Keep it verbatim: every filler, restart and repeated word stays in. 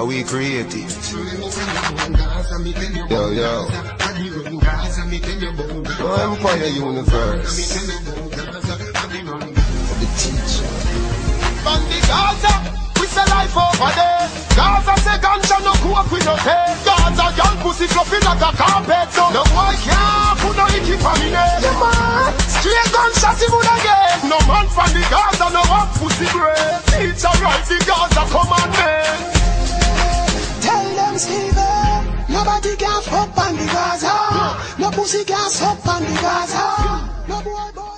How we create it. Yo, yo. No Empire Universe. The teacher. From the Gaza, we say life over there. Gaza say ganja no cook we no take. Gaza young pussy fluffy like a carpet. So no boy can't put no icky for me name. Yeah man, straight gunshot he would again. No man from the Gaza no want pussy bread. Teacher right the Gaza commandment. Tell them Steven, nobody can fuck on the Gaza. No pussy can suck on the Gaza. No boy boy.